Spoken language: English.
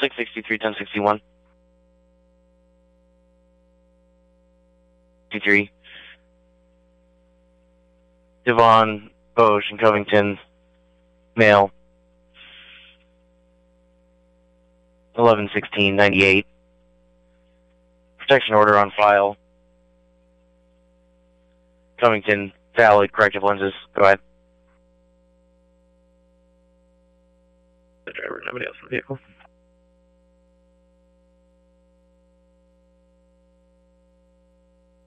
663, 1061. 23. Devon, Bosch, and Covington, male. 11/16/98. Protection order on file. Covington, valid, corrective lenses. Go ahead. The driver, nobody else in the vehicle.